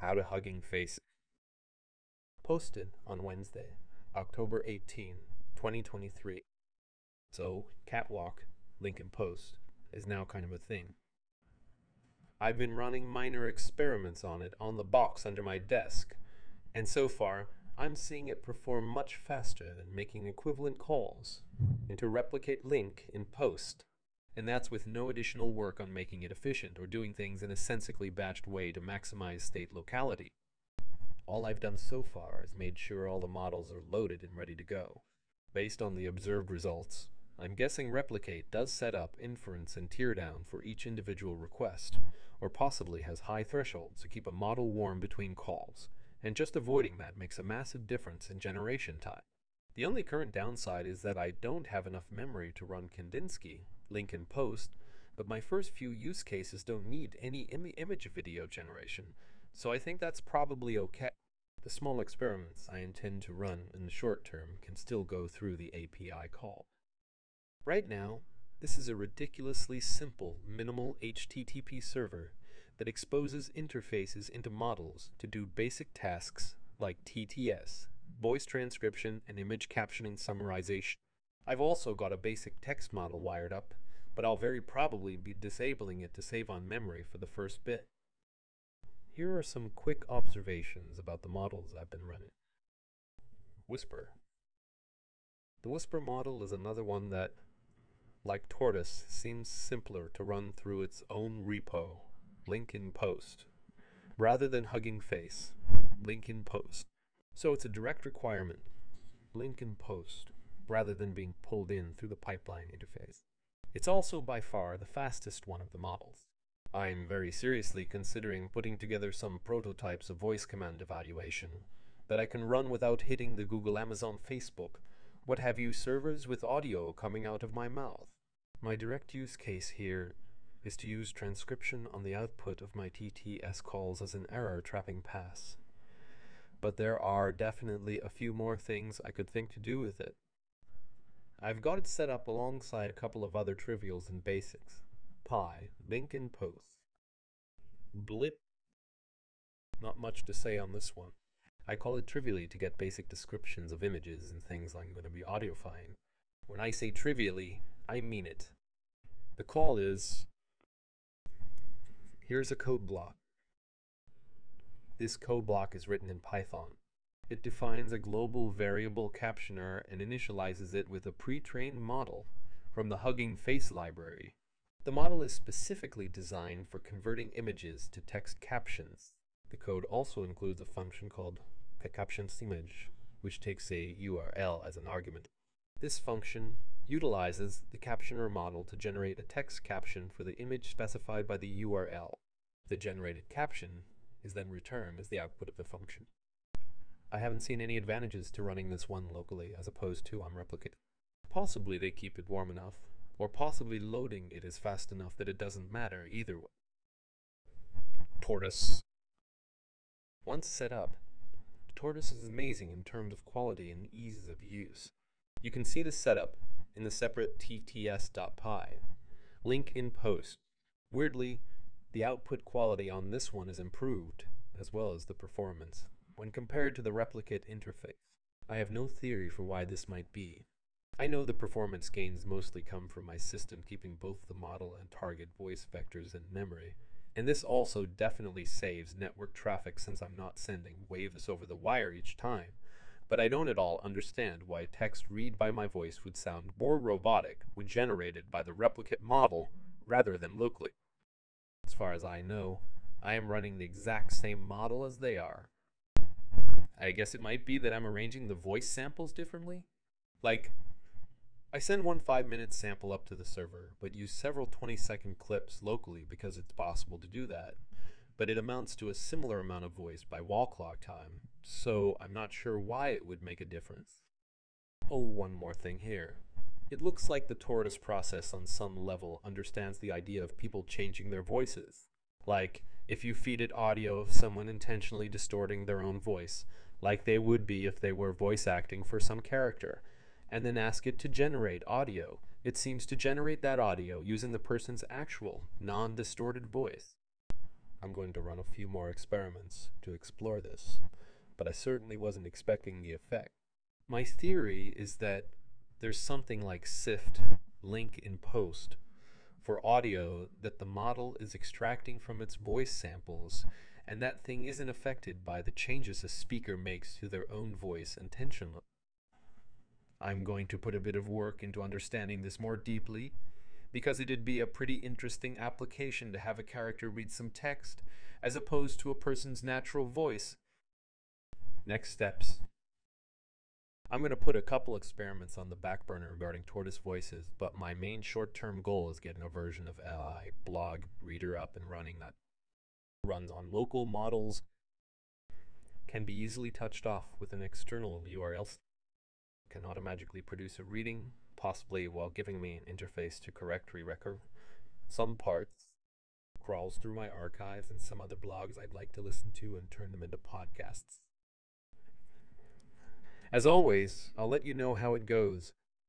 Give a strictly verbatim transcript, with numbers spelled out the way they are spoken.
How to Hugging Face. Posted on Wednesday, October eighteenth, twenty twenty-three. So, Catwalk, Lincoln Post, is now kind of a thing. I've been running minor experiments on it on the box under my desk, and so far, I'm seeing it perform much faster than making equivalent calls, and to replicate Link in Post. And that's with no additional work on making it efficient or doing things in a sensically batched way to maximize state locality. All I've done so far is made sure all the models are loaded and ready to go. Based on the observed results, I'm guessing Replicate does set up inference and teardown for each individual request, or possibly has high thresholds to keep a model warm between calls, and just avoiding that makes a massive difference in generation time. The only current downside is that I don't have enough memory to run Kandinsky, Link in Post, but my first few use cases don't need any Im image video generation, so I think that's probably okay. The small experiments I intend to run in the short term can still go through the A P I call. Right now, this is a ridiculously simple, minimal H T T P server that exposes interfaces into models to do basic tasks like T T S, voice transcription, and image captioning summarization. I've also got a basic text model wired up, but I'll very probably be disabling it to save on memory for the first bit. Here are some quick observations about the models I've been running. Whisper. The Whisper model is another one that, like Tortoise, seems simpler to run through its own repo, Link in Post, rather than Hugging Face, Link in Post. So it's a direct requirement, Link in Post, rather than being pulled in through the pipeline interface. It's also by far the fastest one of the models. I'm very seriously considering putting together some prototypes of voice command evaluation that I can run without hitting the Google, Amazon, Facebook, what have you servers with audio coming out of my mouth. My direct use case here is to use transcription on the output of my T T S calls as an error trapping pass. But there are definitely a few more things I could think to do with it. I've got it set up alongside a couple of other trivials and basics. Pi, Link in Post. Blip. Not much to say on this one. I call it trivially to get basic descriptions of images and things I'm going to be audioifying. When I say trivially, I mean it. The call is, here's a code block. This code block is written in Python. It defines a global variable captioner and initializes it with a pre-trained model from the Hugging Face library. The model is specifically designed for converting images to text captions. The code also includes a function called captionImage, which takes a U R L as an argument. This function utilizes the captioner model to generate a text caption for the image specified by the U R L. The generated caption is then returned as the output of the function. I haven't seen any advantages to running this one locally as opposed to on Replicate. Possibly they keep it warm enough, or possibly loading it is fast enough that it doesn't matter either way. Tortoise. Once set up, Tortoise is amazing in terms of quality and ease of use. You can see the setup in the separate T T S.py. Link in Post. Weirdly, the output quality on this one is improved, as well as the performance, when compared to the Replicate interface. I have no theory for why this might be. I know the performance gains mostly come from my system keeping both the model and target voice vectors in memory, and this also definitely saves network traffic since I'm not sending waves over the wire each time, but I don't at all understand why text read by my voice would sound more robotic when generated by the Replicate model rather than locally. As far as I know, I am running the exact same model as they are. I guess it might be that I'm arranging the voice samples differently? Like, I send one five minute sample up to the server, but use several twenty second clips locally because it's possible to do that. But it amounts to a similar amount of voice by wall clock time, so I'm not sure why it would make a difference. Oh, one more thing here. It looks like the Tortoise process on some level understands the idea of people changing their voices. Like, if you feed it audio of someone intentionally distorting their own voice, like they would be if they were voice acting for some character, and then ask it to generate audio, it seems to generate that audio using the person's actual, non-distorted voice. I'm going to run a few more experiments to explore this, but I certainly wasn't expecting the effect. My theory is that there's something like SIFT, link in post, for audio that the model is extracting from its voice samples, and that thing isn't affected by the changes a speaker makes to their own voice intentionally. I'm going to put a bit of work into understanding this more deeply, because it'd be a pretty interesting application to have a character read some text, as opposed to a person's natural voice. Next steps. I'm going to put a couple experiments on the back burner regarding tortoise voices, but my main short-term goal is getting a version of L I blog reader up and running that runs on local models, can be easily touched off with an external U R L, can automatically produce a reading, possibly while giving me an interface to correct re-record some parts, crawls through my archives and some other blogs I'd like to listen to and turn them into podcasts. As always, I'll let you know how it goes.